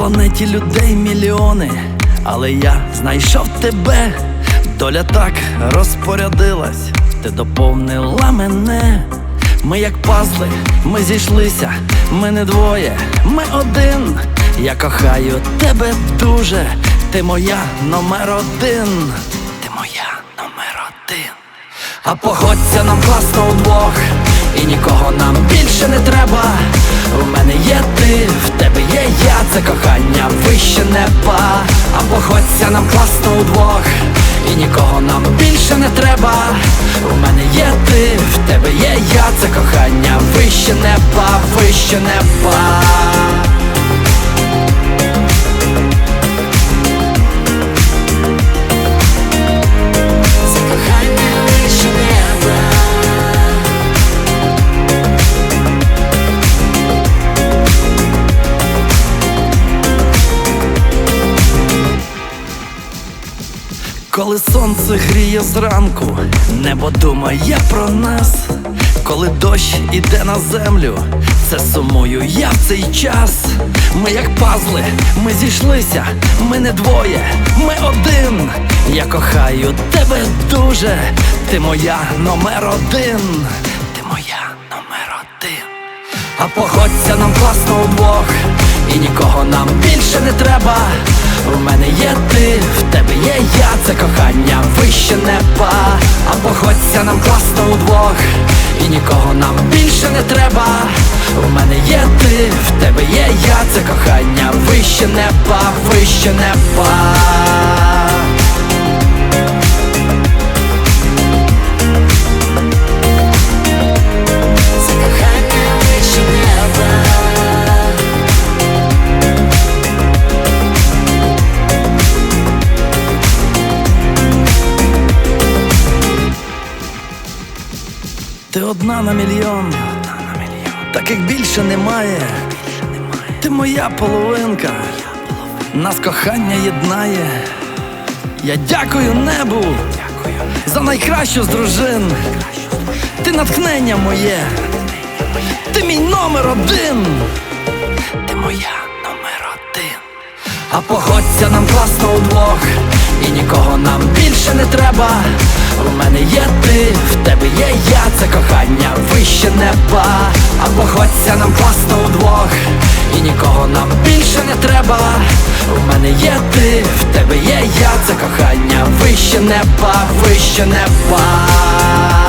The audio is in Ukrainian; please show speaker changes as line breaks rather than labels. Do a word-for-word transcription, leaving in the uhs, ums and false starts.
планеті людей мільйони, але я знайшов тебе. Доля так розпорядилась, ти доповнила мене. Ми як пазли, ми зійшлися, ми не двоє, ми один. Я кохаю тебе дуже, ти моя номер один. Ти моя номер один. А погодься, нам класно удвох, і нікого нам більше не треба. У мене є ти, в тебе є я, це кохання вище неба. А погодься, нам класно удвох, і нікого нам більше не треба. У мене є ти, в тебе є я, це кохання вище неба, вище неба. Коли сонце гріє зранку, небо думає про нас. Коли дощ іде на землю, це сумую я в цей час. Ми як пазли, ми зійшлися, ми не двоє, ми один. Я кохаю тебе дуже, ти моя номер один. Ти моя номер один. А погодься, нам класно удвох, і нікого нам більше не треба. У мене є ти, в тебе є я, це кохання вище неба. А погодься, нам класно удвох, і нікого нам більше не треба. У мене є ти, в тебе є я, це кохання вище неба, вище неба. Ти одна на мільйон, таких більше немає. Ти моя половинка, нас кохання єднає. Я дякую небу за найкращу з дружин. Ти натхнення моє, ти мій номер один. Ти моя номер один. А погодься, нам класно удвох, і нікого нам більше не треба. У мене є ти, в тебе є я, це кохання вище неба. А погодься, нам класно удвох, і нікого нам більше не треба. У мене є ти, в тебе є я, це кохання вище неба, вище неба.